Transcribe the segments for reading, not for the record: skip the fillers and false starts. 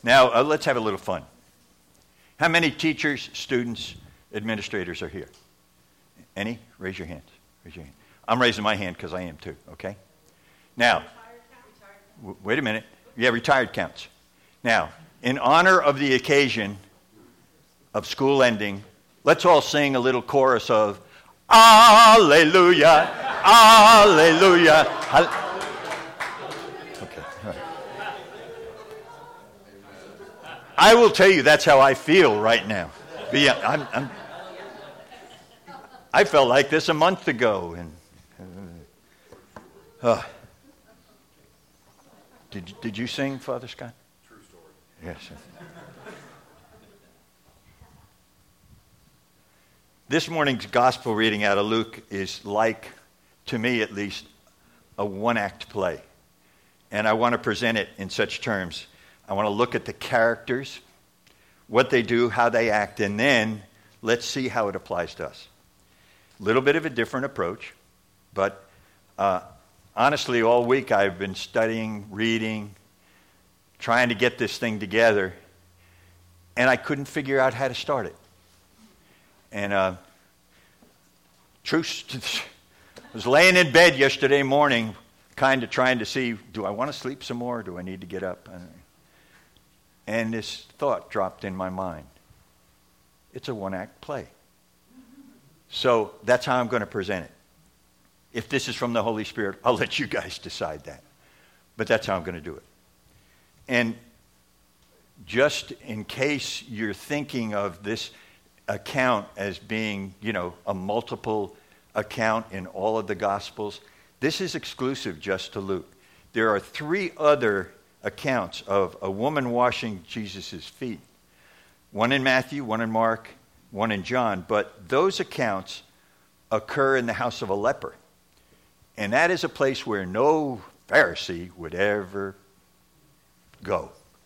Now, let's have a little fun. How many teachers, students, administrators are here? Any? Raise your hands. Raise your hand. I'm raising my hand because I am too, okay? Now, wait a minute. Yeah, retired counts. Now, in honor of the occasion of school ending, let's all sing a little chorus of Alleluia, Alleluia. Okay, all right. I will tell you that's how I feel right now. I felt like this a month ago. And Did you sing, Father Scott? True story. Yes. This morning's gospel reading out of Luke is like, to me at least, a one-act play. And I want to present it in such terms. I want to look at the characters, what they do, how they act, and then let's see how it applies to us. A little bit of a different approach, but honestly, all week I've been studying, reading, trying to get this thing together, and I couldn't figure out how to start it. And I was laying in bed yesterday morning, kind of trying to see, do I want to sleep some more? Do I need to get up? And this thought dropped in my mind. It's a one-act play. So that's how I'm going to present it. If this is from the Holy Spirit, I'll let you guys decide that. But that's how I'm going to do it. And just in case you're thinking of this account as being, a multiple account in all of the Gospels, this is exclusive just to Luke. There are 3 other accounts of a woman washing Jesus' feet. One in Matthew, one in Mark, one in John. But those accounts occur in the house of a leper. And that is a place where no Pharisee would ever go.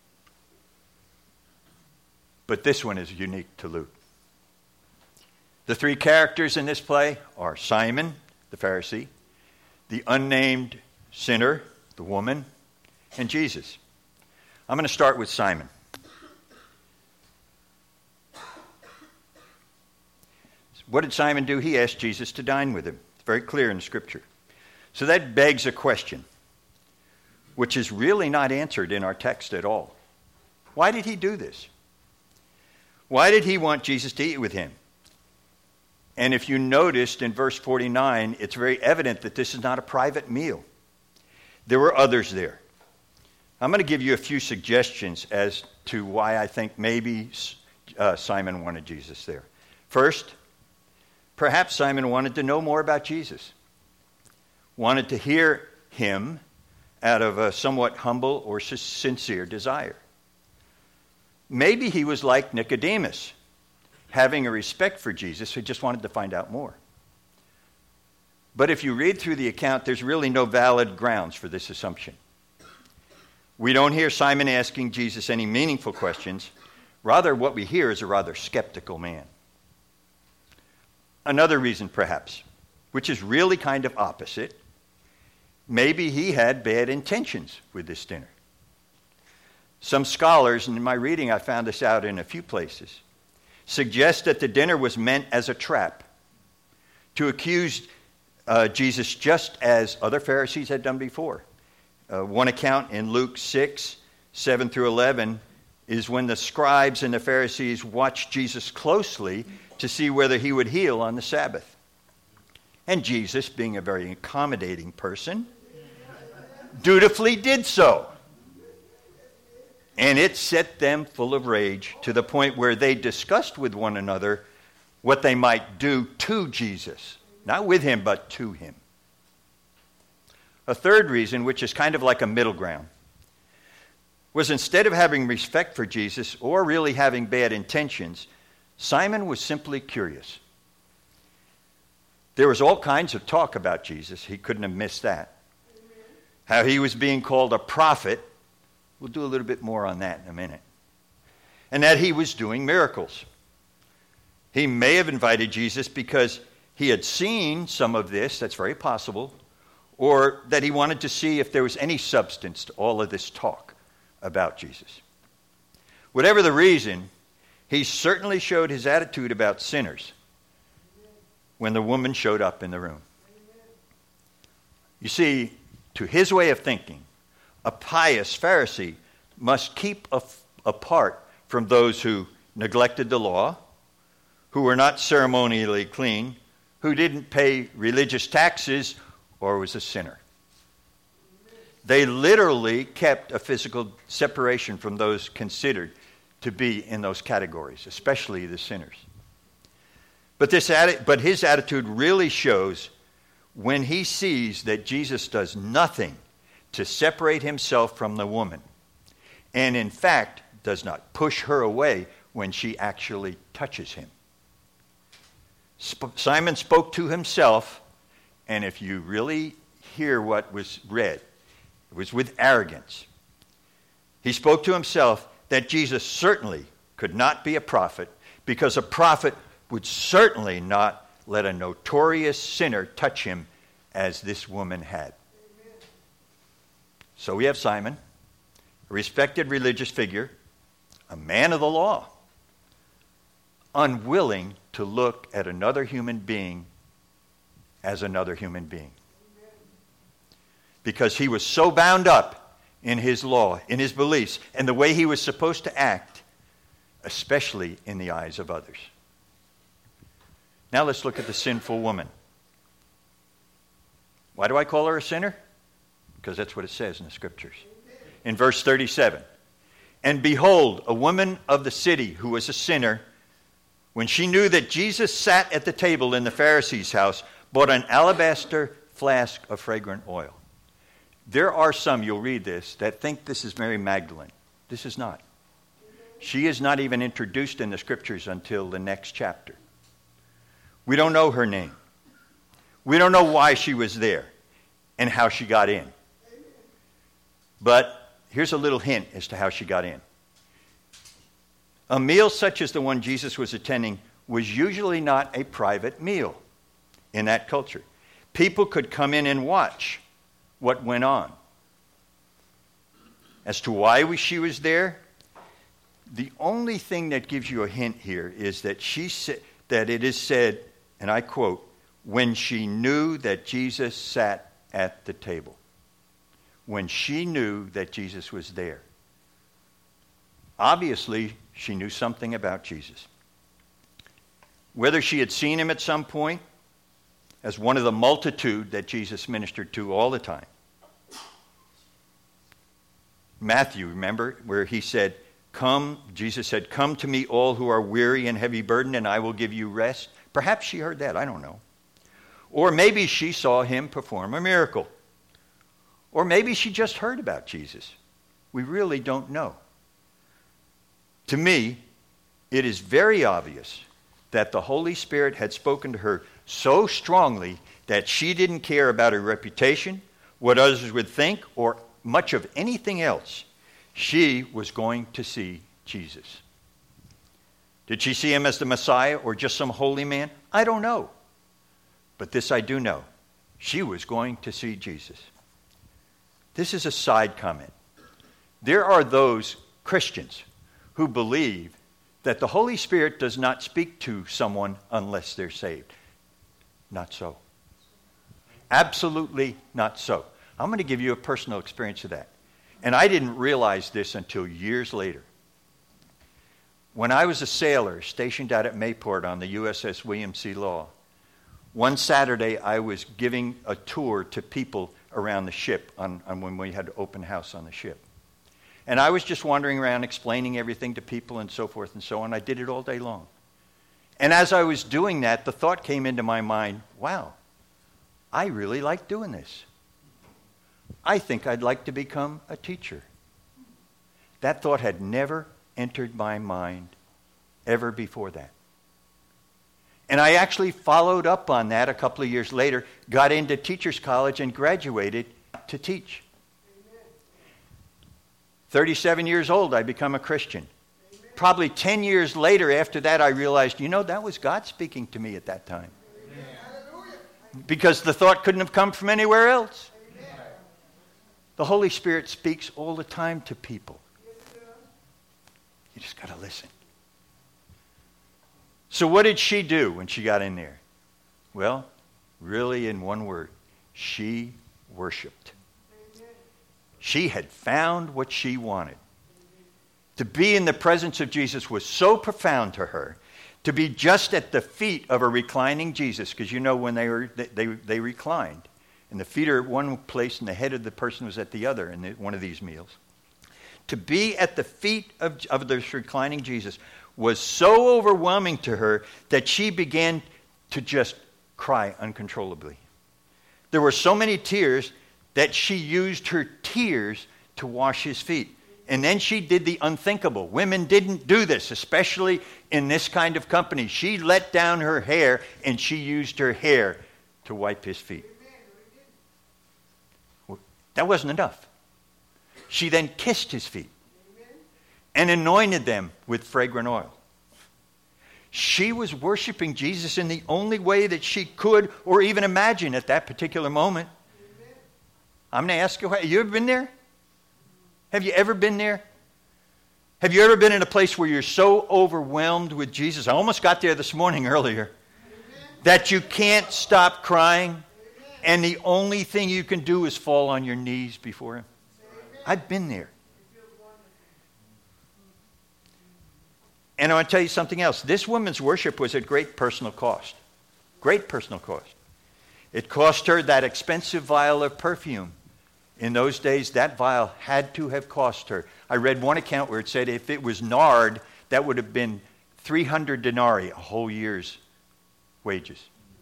But this one is unique to Luke. The 3 characters in this play are Simon, the Pharisee, the unnamed sinner, the woman, and Jesus. I'm going to start with Simon. What did Simon do? He asked Jesus to dine with him. It's very clear in Scripture. So that begs a question, which is really not answered in our text at all. Why did he do this? Why did he want Jesus to eat with him? And if you noticed in verse 49, it's very evident that this is not a private meal. There were others there. I'm going to give you a few suggestions as to why I think maybe Simon wanted Jesus there. First, perhaps Simon wanted to know more about Jesus. Wanted to hear him out of a somewhat humble or sincere desire. Maybe he was like Nicodemus, having a respect for Jesus who just wanted to find out more. But if you read through the account, there's really no valid grounds for this assumption. We don't hear Simon asking Jesus any meaningful questions. Rather, what we hear is a rather skeptical man. Another reason, perhaps, which is really kind of opposite, maybe he had bad intentions with this dinner. Some scholars, and in my reading I found this out in a few places, suggest that the dinner was meant as a trap to accuse Jesus just as other Pharisees had done before. One account in Luke 6, 7 through 11 is when the scribes and the Pharisees watched Jesus closely to see whether he would heal on the Sabbath. And Jesus, being a very accommodating person, dutifully did so. And it set them full of rage to the point where they discussed with one another what they might do to Jesus. Not with him, but to him. A third reason, which is kind of like a middle ground, was instead of having respect for Jesus or really having bad intentions, Simon was simply curious. There was all kinds of talk about Jesus. He couldn't have missed that. How he was being called a prophet. We'll do a little bit more on that in a minute. And that he was doing miracles. He may have invited Jesus because he had seen some of this, that's very possible, or that he wanted to see if there was any substance to all of this talk about Jesus. Whatever the reason, he certainly showed his attitude about sinners when the woman showed up in the room. You see, to his way of thinking, a pious Pharisee must keep apart from those who neglected the law, who were not ceremonially clean, who didn't pay religious taxes, or was a sinner. They literally kept a physical separation from those considered to be in those categories, especially the sinners. But his attitude really shows when he sees that Jesus does nothing to separate himself from the woman, and in fact does not push her away when she actually touches him. Simon spoke to himself, and if you really hear what was read, it was with arrogance. He spoke to himself that Jesus certainly could not be a prophet, because a prophet would certainly not let a notorious sinner touch him as this woman had. So we have Simon, a respected religious figure, a man of the law, unwilling to look at another human being as another human being. Because he was so bound up in his law, in his beliefs, and the way he was supposed to act, especially in the eyes of others. Now let's look at the sinful woman. Why do I call her a sinner? Because that's what it says in the scriptures. In verse 37, and behold, a woman of the city who was a sinner, when she knew that Jesus sat at the table in the Pharisee's house, bought an alabaster flask of fragrant oil. There are some, you'll read this, that think this is Mary Magdalene. This is not. She is not even introduced in the scriptures until the next chapter. We don't know her name. We don't know why she was there and how she got in. But here's a little hint as to how she got in. A meal such as the one Jesus was attending was usually not a private meal in that culture. People could come in and watch what went on. As to why she was there, the only thing that gives you a hint here is that that it is said, and I quote, when she knew that Jesus sat at the table. When she knew that Jesus was there. Obviously, she knew something about Jesus. Whether she had seen him at some point as one of the multitude that Jesus ministered to all the time. Matthew, remember, where he said, Jesus said, come to me all who are weary and heavy burdened, and I will give you rest. Perhaps she heard that, I don't know. Or maybe she saw him perform a miracle. Or maybe she just heard about Jesus. We really don't know. To me, it is very obvious that the Holy Spirit had spoken to her so strongly that she didn't care about her reputation, what others would think, or much of anything else. She was going to see Jesus. Did she see him as the Messiah or just some holy man? I don't know. But this I do know. She was going to see Jesus. This is a side comment. There are those Christians who believe that the Holy Spirit does not speak to someone unless they're saved. Not so. Absolutely not so. I'm going to give you a personal experience of that. And I didn't realize this until years later. When I was a sailor stationed out at Mayport on the USS William C. Law, one Saturday I was giving a tour to people around the ship on when we had open house on the ship. And I was just wandering around explaining everything to people and so forth and so on. I did it all day long. And as I was doing that, the thought came into my mind, wow, I really like doing this. I think I'd like to become a teacher. That thought had never entered my mind ever before that. And I actually followed up on that a couple of years later, got into teachers college and graduated to teach. 37 years old, I become a Christian. Probably 10 years later after that, I realized, that was God speaking to me at that time. Because the thought couldn't have come from anywhere else. The Holy Spirit speaks all the time to people. You just got to listen. So what did she do when she got in there? Well, really in one word, she worshiped. She had found what she wanted. To be in the presence of Jesus was so profound to her. To be just at the feet of a reclining Jesus, because you know when they reclined, and the feet are at one place and the head of the person was at the other in one of these meals. To be at the feet of this reclining Jesus was so overwhelming to her that she began to just cry uncontrollably. There were so many tears that she used her tears to wash his feet. And then she did the unthinkable. Women didn't do this, especially in this kind of company. She let down her hair and she used her hair to wipe his feet. That wasn't enough. She then kissed his feet and anointed them with fragrant oil. She was worshiping Jesus in the only way that she could or even imagine at that particular moment. I'm going to ask you, have you ever been there? Have you ever been there? Have you ever been in a place where you're so overwhelmed with Jesus? I almost got there this morning earlier. That you can't stop crying. And the only thing you can do is fall on your knees before him. I've been there. And I want to tell you something else. This woman's worship was at great personal cost. Great personal cost. It cost her that expensive vial of perfume. In those days, that vial had to have cost her. I read one account where it said if it was nard, that would have been 300 denarii, a whole year's wages.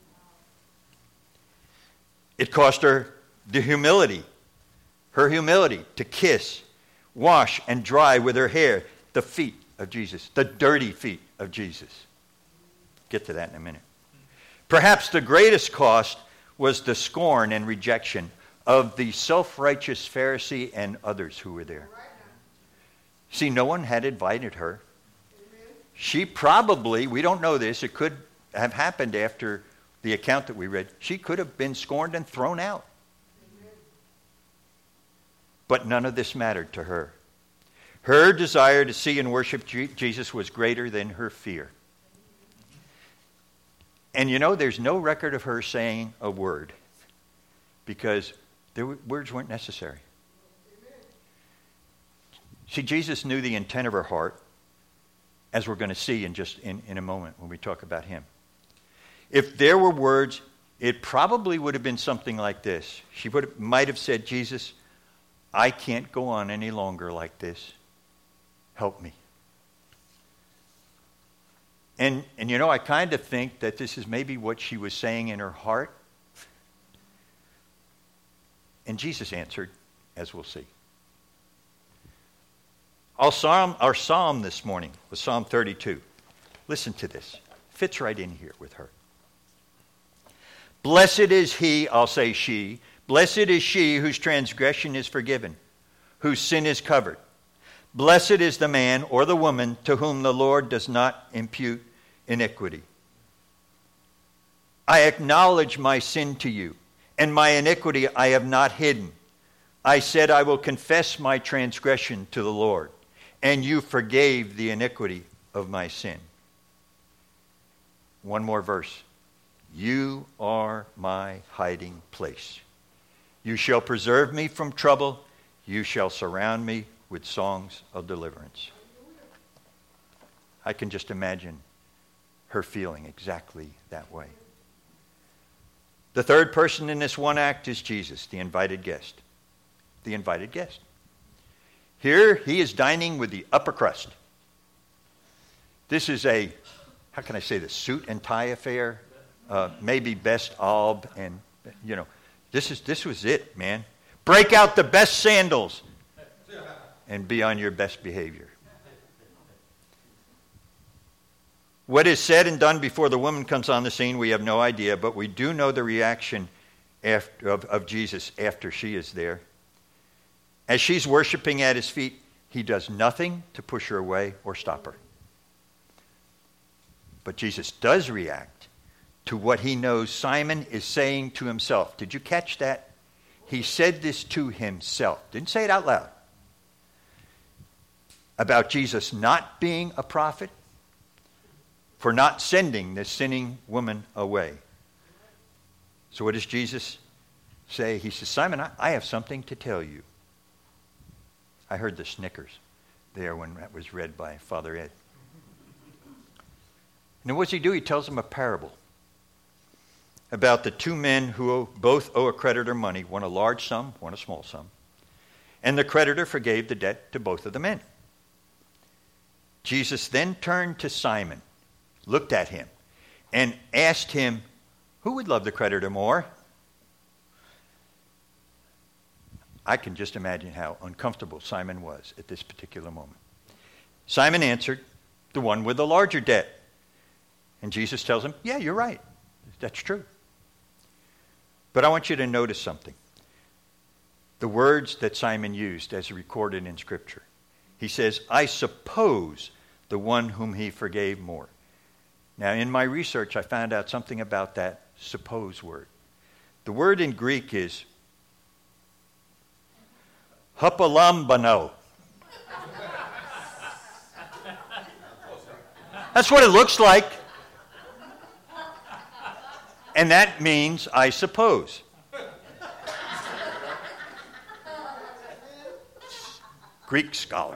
It cost her the humility, her humility to kiss, wash, and dry with her hair the feet of Jesus, the dirty feet of Jesus. Get to that in a minute. Perhaps the greatest cost was the scorn and rejection of the self-righteous Pharisee and others who were there. See, no one had invited her. She probably, we don't know this, it could have happened after the account that we read. She could have been scorned and thrown out. But none of this mattered to her. Her desire to see and worship Jesus was greater than her fear. And you know, there's no record of her saying a word because words weren't necessary. See, Jesus knew the intent of her heart, as we're going to see in a moment when we talk about him. If there were words, it probably would have been something like this. She might have said, Jesus, I can't go on any longer like this. Help me. And you know, I kind of think that this is maybe what she was saying in her heart. And Jesus answered, as we'll see. Our psalm this morning was Psalm 32. Listen to this. Fits right in here with her. Blessed is he, I'll say she, blessed is she whose transgression is forgiven, whose sin is covered. Blessed is the man or the woman to whom the Lord does not impute iniquity. I acknowledge my sin to you, and my iniquity I have not hidden. I said, I will confess my transgression to the Lord, and you forgave the iniquity of my sin. One more verse. You are my hiding place. You shall preserve me from trouble. You shall surround me with songs of deliverance. I can just imagine her feeling exactly that way. The third person in this one act is Jesus, the invited guest. The invited guest. Here he is dining with the upper crust. This is a, how can I say this, suit and tie affair. Maybe best alb, and you know, this was it, man. Break out the best sandals and be on your best behavior. What is said and done before the woman comes on the scene, we have no idea, but we do know the reaction of Jesus after she is there. As she's worshiping at his feet, he does nothing to push her away or stop her. But Jesus does react to what he knows Simon is saying to himself. Did you catch that? He said this to himself. Didn't say it out loud. about Jesus not being a prophet for not sending this sinning woman away. So what does Jesus say? He says, Simon, I have something to tell you. I heard the snickers there when that was read by Father Ed. And what does he do? He tells them a parable about the two men who both owe a creditor money, one a large sum, one a small sum. And the creditor forgave the debt to both of the men. Jesus then turned to Simon, looked at him, and asked him, who would love the creditor more? I can just imagine how uncomfortable Simon was at this particular moment. Simon answered, the one with the larger debt. And Jesus tells him, yeah, you're right. That's true. But I want you to notice something. The words that Simon used as recorded in Scripture. He says, I suppose the one whom he forgave more. Now, in my research, I found out something about that suppose word. The word in Greek is hupalambano. That's what it looks like. And that means I suppose. Greek scholar.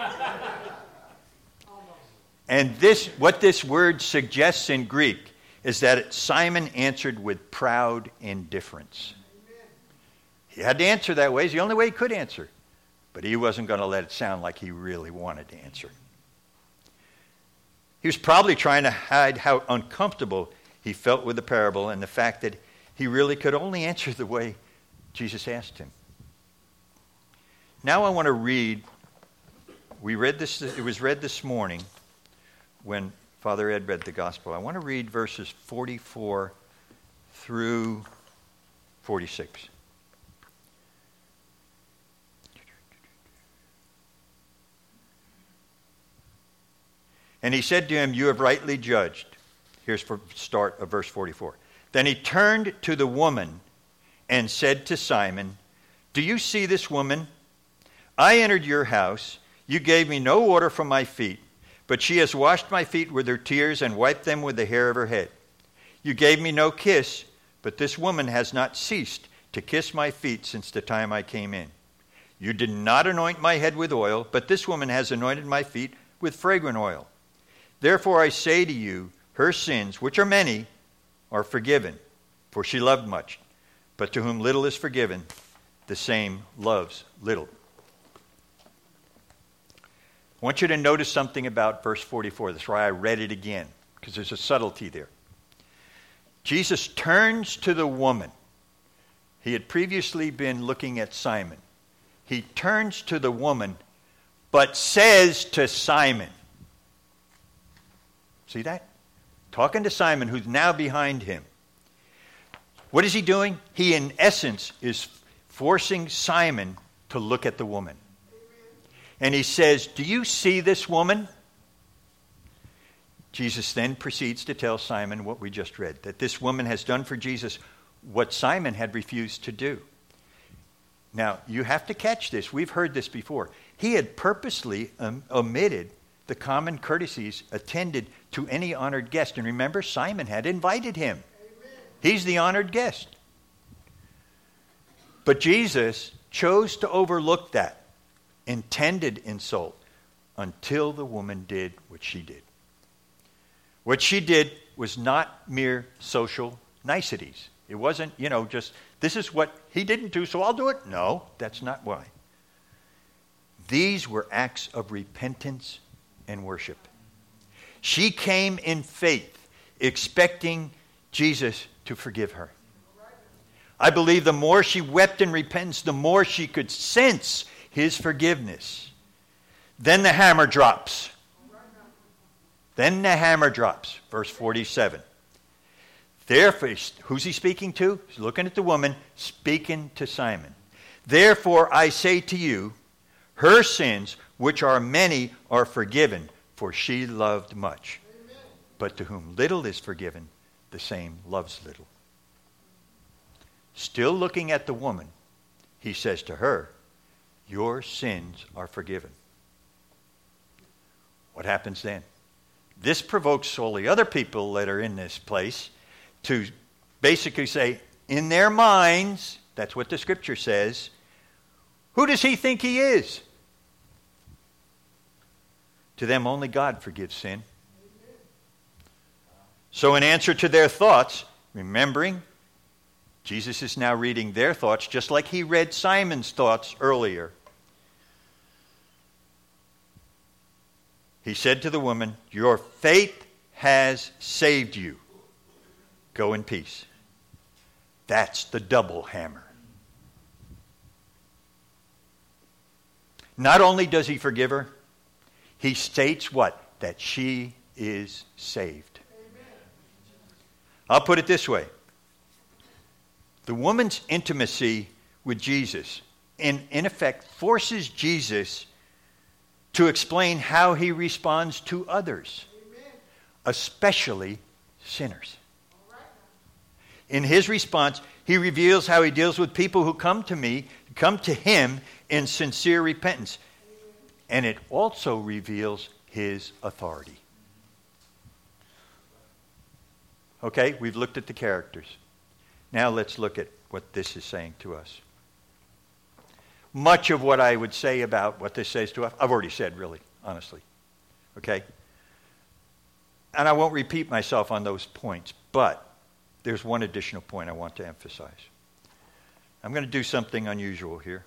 And what this word suggests in Greek is that Simon answered with proud indifference. He had to answer that way. It's the only way he could answer. But he wasn't going to let it sound like he really wanted to answer. He was probably trying to hide how uncomfortable he felt with the parable and the fact that he really could only answer the way Jesus asked him. Now I want to read. We read this. It was read this morning when Father Ed read the gospel. I want to read verses 44 through 46. And he said to him, you have rightly judged. Here's the start of verse 44. Then he turned to the woman and said to Simon, do you see this woman? I entered your house. You gave me no water for my feet, but she has washed my feet with her tears and wiped them with the hair of her head. You gave me no kiss, but this woman has not ceased to kiss my feet since the time I came in. You did not anoint my head with oil, but this woman has anointed my feet with fragrant oil. Therefore I say to you, her sins, which are many, are forgiven, for she loved much. But to whom little is forgiven, the same loves little. I want you to notice something about verse 44. That's why I read it again, because there's a subtlety there. Jesus turns to the woman. He had previously been looking at Simon. He turns to the woman, but says to Simon. See that? Talking to Simon, who's now behind him. What is he doing? He, in essence, is forcing Simon to look at the woman. And he says, do you see this woman? Jesus then proceeds to tell Simon what we just read, that this woman has done for Jesus what Simon had refused to do. Now, you have to catch this. We've heard this before. He had purposely omitted the common courtesies attended to any honored guest. And remember, Simon had invited him. Amen. He's the honored guest. But Jesus chose to overlook that intended insult until the woman did what she did. What she did was not mere social niceties. It wasn't, just, this is what he didn't do, so I'll do it. No, that's not why. These were acts of repentance and worship. She came in faith, expecting Jesus to forgive her. I believe the more she wept in repentance, the more she could sense his forgiveness. Then the hammer drops. Verse 47. Therefore, who's he speaking to? He's looking at the woman, speaking to Simon. Therefore, I say to you, her sins, which are many, are forgiven, for she loved much. Amen. But to whom little is forgiven, the same loves little. Still looking at the woman, he says to her, your sins are forgiven. What happens then? This provokes all the other people that are in this place to basically say, in their minds, that's what the scripture says, who does he think he is? To them, only God forgives sin. So in answer to their thoughts, remembering, Jesus is now reading their thoughts, just like he read Simon's thoughts earlier. He said to the woman, your faith has saved you. Go in peace. That's the double hammer. Not only does he forgive her, he states what? That she is saved. Amen. I'll put it this way. The woman's intimacy with Jesus, in effect, forces Jesus to explain how he responds to others, amen, especially sinners. In his response, he reveals how he deals with people who come to him in sincere repentance. And it also reveals his authority. Okay, we've looked at the characters. Now let's look at what this is saying to us. Much of what I would say about what this says to us, I've already said, really, honestly. Okay? And I won't repeat myself on those points, but there's one additional point I want to emphasize. I'm going to do something unusual here.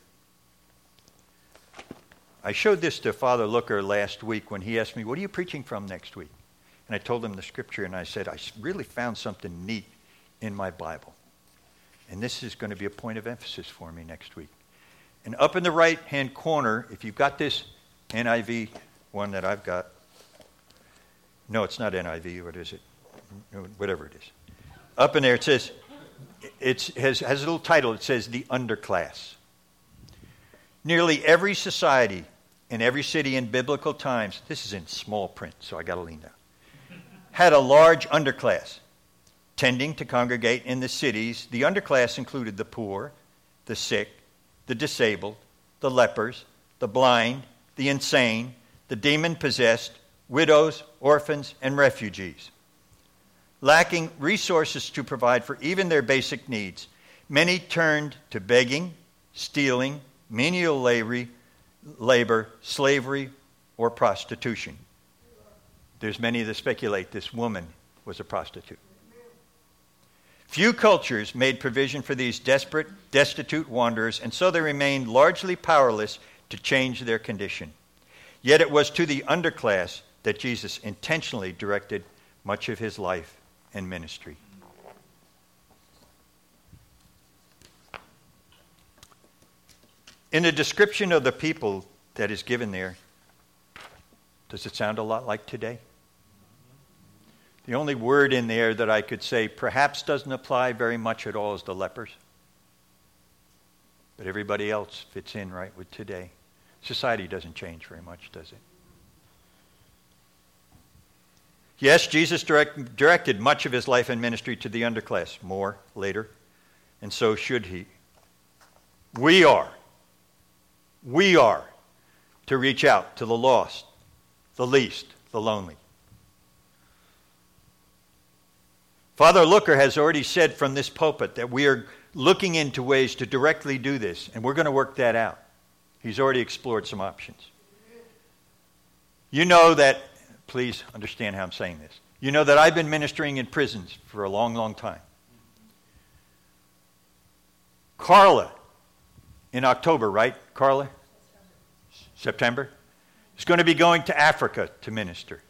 I showed this to Father Looker last week when he asked me, what are you preaching from next week? And I told him the scripture, and I said, I really found something neat in my Bible. And this is going to be a point of emphasis for me next week. And up in the right-hand corner, if you've got this NIV one that I've got, no, it's not NIV, what is it? Whatever it is. Up in there it says, it has a little title, it says the underclass. Nearly every society in every city in biblical times, this is in small print, so I got to lean down, had a large underclass. Tending to congregate in the cities, the underclass included the poor, the sick, the disabled, the lepers, the blind, the insane, the demon-possessed, widows, orphans, and refugees. Lacking resources to provide for even their basic needs, many turned to begging, stealing, menial labor, slavery, or prostitution. There's many that speculate this woman was a prostitute. Few cultures made provision for these desperate, destitute wanderers, and so they remained largely powerless to change their condition. Yet it was to the underclass that Jesus intentionally directed much of his life and ministry. In the description of the people that is given there, does it sound a lot like today? The only word in there that I could say perhaps doesn't apply very much at all is the lepers. But everybody else fits in right with today. Society doesn't change very much, does it? Yes, Jesus directed much of his life and ministry to the underclass. More later. And so should he. We are to reach out to the lost, the least, the lonely. Father Looker has already said from this pulpit that we are looking into ways to directly do this, and we're going to work that out. He's already explored some options. You know that, please understand how I'm saying this. You know that I've been ministering in prisons for a long, long time. Carla, in October, right, Carla? September? Is going to be going to Africa to minister.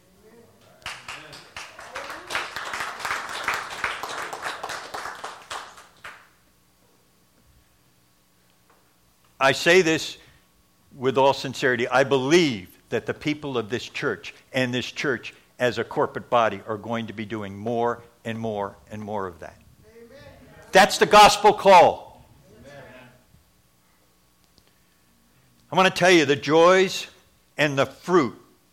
I say this with all sincerity. I believe that the people of this church and this church as a corporate body are going to be doing more and more and more of that. Amen. That's the gospel call. Amen. I want to tell you the joys and the fruit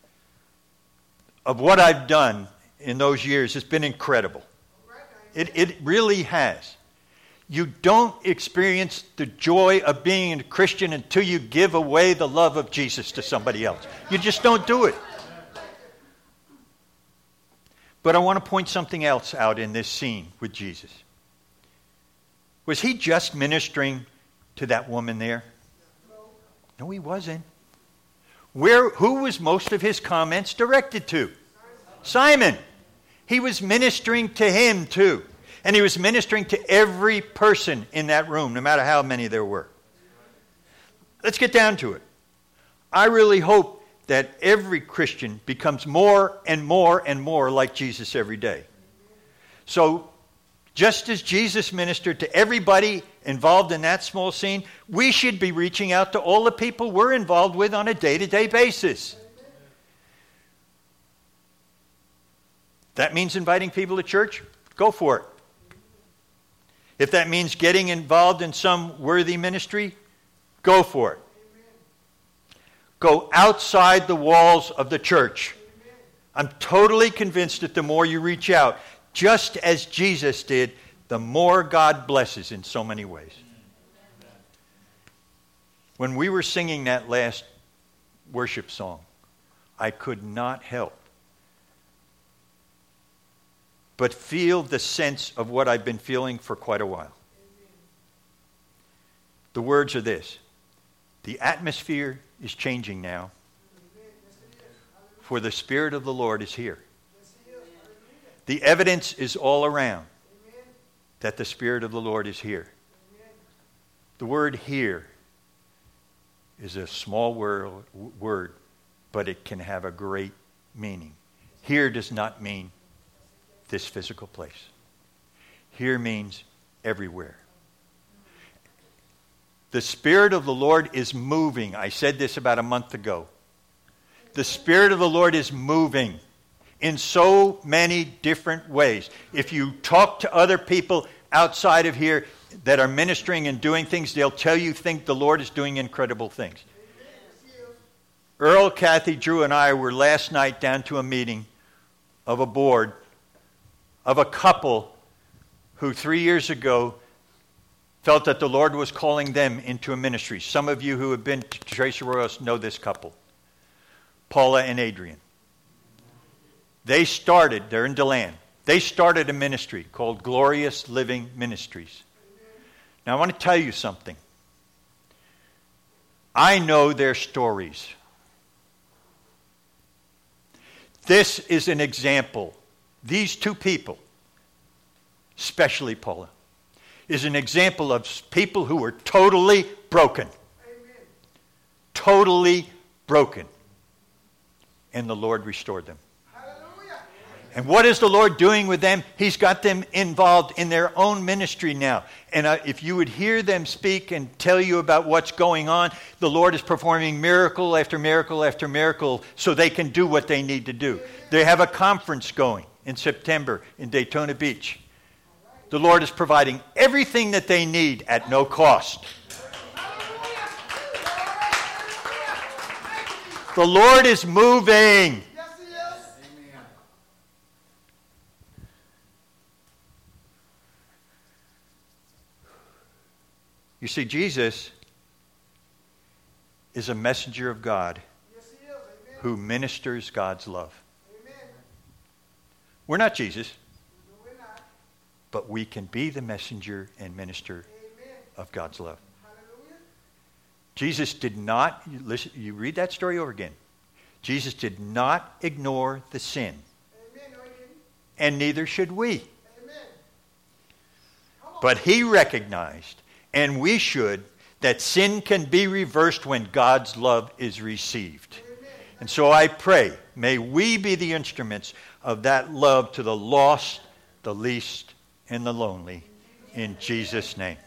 of what I've done in those years has been incredible. It really has. You don't experience the joy of being a Christian until you give away the love of Jesus to somebody else. You just don't do it. But I want to point something else out in this scene with Jesus. Was he just ministering to that woman there? No, he wasn't. Who was most of his comments directed to? Simon. He was ministering to him too. And he was ministering to every person in that room, no matter how many there were. Let's get down to it. I really hope that every Christian becomes more and more and more like Jesus every day. So, just as Jesus ministered to everybody involved in that small scene, we should be reaching out to all the people we're involved with on a day-to-day basis. That means inviting people to church? Go for it. If that means getting involved in some worthy ministry, go for it. Go outside the walls of the church. I'm totally convinced that the more you reach out, just as Jesus did, the more God blesses in so many ways. When we were singing that last worship song, I could not help but feel the sense of what I've been feeling for quite a while. The words are this: the atmosphere is changing now, for the Spirit of the Lord is here. The evidence is all around that the Spirit of the Lord is here. The word here is a small word, but it can have a great meaning. Here does not mean this physical place. Here means everywhere. The Spirit of the Lord is moving. I said this about a month ago. The Spirit of the Lord is moving in so many different ways. If you talk to other people outside of here that are ministering and doing things, they'll tell you the Lord is doing incredible things. Earl, Kathy, Drew, and I were last night down to a meeting of a board of a couple who 3 years ago felt that the Lord was calling them into a ministry. Some of you who have been to Tracy Royals know this couple, Paula and Adrian. They're in DeLand. They started a ministry called Glorious Living Ministries. Now I want to tell you something. I know their stories. This is an example. These two people, especially Paula, is an example of people who were totally broken. Amen. Totally broken. And the Lord restored them. Hallelujah. And what is the Lord doing with them? He's got them involved in their own ministry now. And if you would hear them speak and tell you about what's going on, the Lord is performing miracle after miracle after miracle so they can do what they need to do. They have a conference going in September in Daytona Beach. The Lord is providing everything that they need at no cost. The Lord is moving. Yes, He is. Amen. You see, Jesus is a messenger of God who ministers God's love. Amen. We're not Jesus. But we can be the messenger and minister of God's love. Hallelujah. Jesus did not, listen, you read that story over again. Jesus did not ignore the sin. Amen. And neither should we. Amen. But he recognized, and we should, that sin can be reversed when God's love is received. Amen. And so I pray, may we be the instruments of that love to the lost, the least, and the lonely, in Jesus' name.